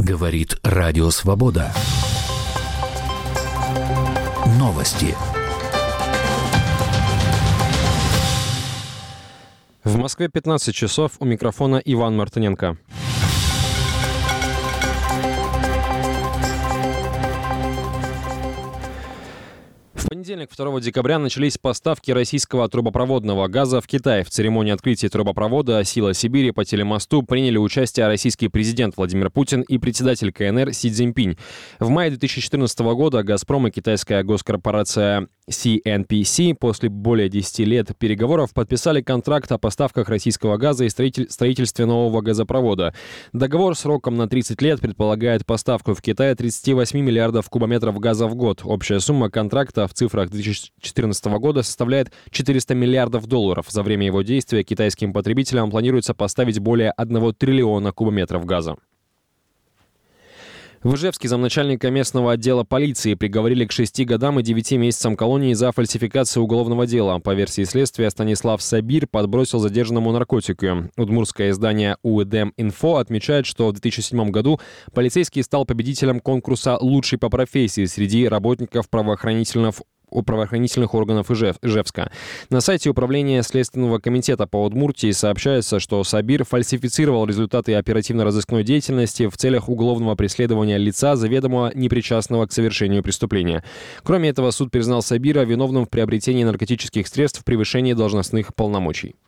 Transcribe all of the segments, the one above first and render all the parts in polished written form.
Говорит Радио Свобода. Новости. В Москве 15 часов, у микрофона Иван Мартыненко. В понедельник, 2 декабря, начались поставки российского трубопроводного газа в Китай. В церемонии открытия трубопровода «Сила Сибири» по телемосту приняли участие российский президент Владимир Путин и председатель КНР Си Цзиньпинь. В мае 2014 года «Газпром» и китайская госкорпорация CNPC после более 10 лет переговоров подписали контракт о поставках российского газа и строительстве нового газопровода. Договор сроком на 30 лет предполагает поставку в Китай 38 миллиардов кубометров газа в год. Общая сумма контракта в цифрах 2014 года составляет 400 миллиардов долларов. За время его действия китайским потребителям планируется поставить более 1 триллиона кубометров газа. В Ижевске замначальника местного отдела полиции приговорили к 6 годам и 9 месяцам колонии за фальсификацию уголовного дела. По версии следствия, Станислав Сабир подбросил задержанному наркотики. Удмуртское издание УЭДМ-Инфо отмечает, что в 2007 году полицейский стал победителем конкурса «Лучший по профессии» среди работников правоохранительных органов Ижевска. На сайте Управления Следственного комитета по Удмуртии сообщается, что Сабир фальсифицировал результаты оперативно-розыскной деятельности в целях уголовного преследования лица, заведомо непричастного к совершению преступления. Кроме этого, суд признал Сабира виновным в приобретении наркотических средств в превышении должностных полномочий.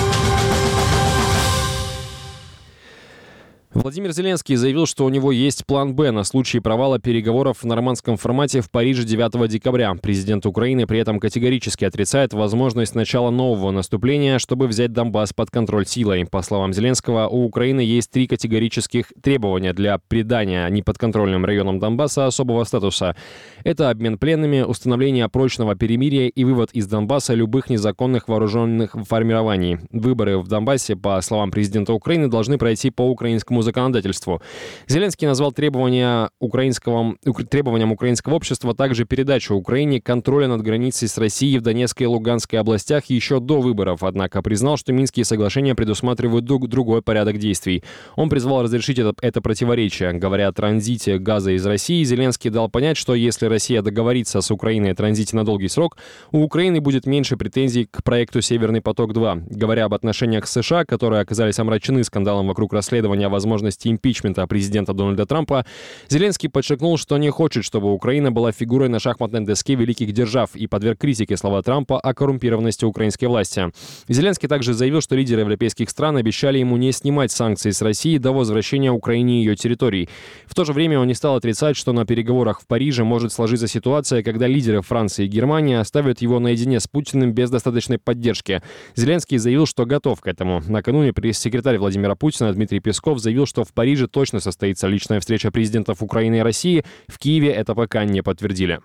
Владимир Зеленский заявил, что у него есть план «Б» на случай провала переговоров в нормандском формате в Париже 9 декабря. Президент Украины при этом категорически отрицает возможность начала нового наступления, чтобы взять Донбасс под контроль силой. По словам Зеленского, у Украины есть 3 категорических требования для придания неподконтрольным районам Донбасса особого статуса. Это обмен пленными, установление прочного перемирия и вывод из Донбасса любых незаконных вооруженных формирований. Выборы в Донбассе, по словам президента Украины, должны пройти по украинскому законодательству. Зеленский назвал требованием украинского общества также передачу Украине контроля над границей с Россией в Донецкой и Луганской областях еще до выборов, однако признал, что Минские соглашения предусматривают другой порядок действий. Он призвал разрешить это противоречие. Говоря о транзите газа из России, Зеленский дал понять, что если Россия договорится с Украиной о транзите на долгий срок, у Украины будет меньше претензий к проекту «Северный поток-2». Говоря об отношениях с США, которые оказались омрачены скандалом вокруг расследования возможности импичмента президента Дональда Трампа, Зеленский подчеркнул, что не хочет, чтобы Украина была фигурой на шахматной доске великих держав, и подверг критике слова Трампа о коррумпированности украинской власти. Зеленский также заявил, что лидеры европейских стран обещали ему не снимать санкции с России до возвращения Украине ее территорий. В то же время он не стал отрицать, что на переговорах в Париже может сложиться ситуация, когда лидеры Франции и Германии оставят его наедине с Путиным без достаточной поддержки. Зеленский заявил, что готов к этому. Накануне пресс-секретарь Владимира Путина Дмитрий Песков заявил, что в Париже точно состоится личная встреча президентов Украины и России. В Киеве это пока не подтвердили.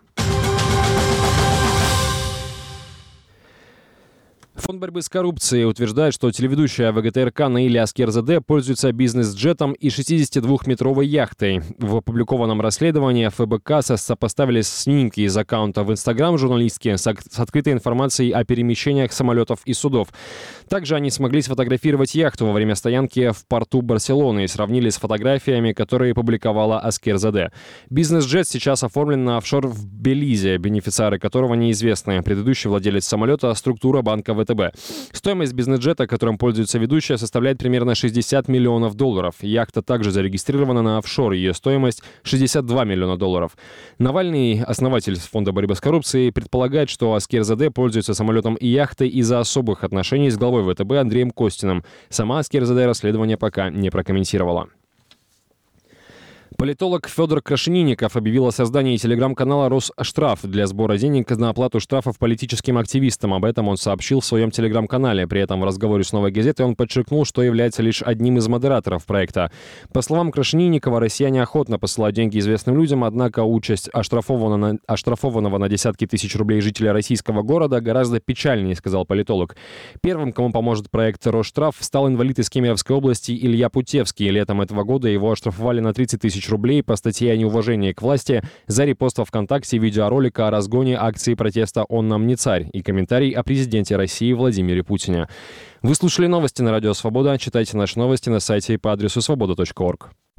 Фонд борьбы с коррупцией утверждает, что телеведущая ВГТРК Наиля Аскерзаде пользуется бизнес-джетом и 62-метровой яхтой. В опубликованном расследовании ФБК сопоставили снимки из аккаунта в Инстаграм журналистки с открытой информацией о перемещениях самолетов и судов. Также они смогли сфотографировать яхту во время стоянки в порту Барселоны и сравнили с фотографиями, которые публиковала Аскерзаде. Бизнес-джет сейчас оформлен на офшор в Белизе, бенефициары которого неизвестны. Предыдущий владелец самолета – структура банка ВТБ. Стоимость бизнес-джета, которым пользуется ведущая, составляет примерно $60 миллионов. Яхта также зарегистрирована на офшор. Ее стоимость $62 миллиона. Навальный, основатель Фонда борьбы с коррупцией, предполагает, что Аскерзаде пользуется самолетом и яхтой из-за особых отношений с главой ВТБ Андреем Костиным. Сама Аскерзаде расследование пока не прокомментировала. Политолог Федор Крашенинников объявил о создании телеграм-канала «Росштраф» для сбора денег на оплату штрафов политическим активистам. Об этом он сообщил в своем телеграм-канале. При этом в разговоре с «Новой газетой» он подчеркнул, что является лишь одним из модераторов проекта. По словам Крашенинникова, россияне охотно посылают деньги известным людям, однако участь оштрафованного на десятки тысяч рублей жителя российского города гораздо печальнее, сказал политолог. Первым, кому поможет проект «Росштраф», стал инвалид из Кемеровской области Илья Путевский. Летом этого года его оштрафовали на 30 тысяч рублей по статье о неуважении к власти за репост во ВКонтакте видеоролика о разгоне акции протеста «Он нам не царь» и комментарий о президенте России Владимире Путине. Вы слушали новости на Радио Свобода. Читайте наши новости на сайте по адресу свобода.орг.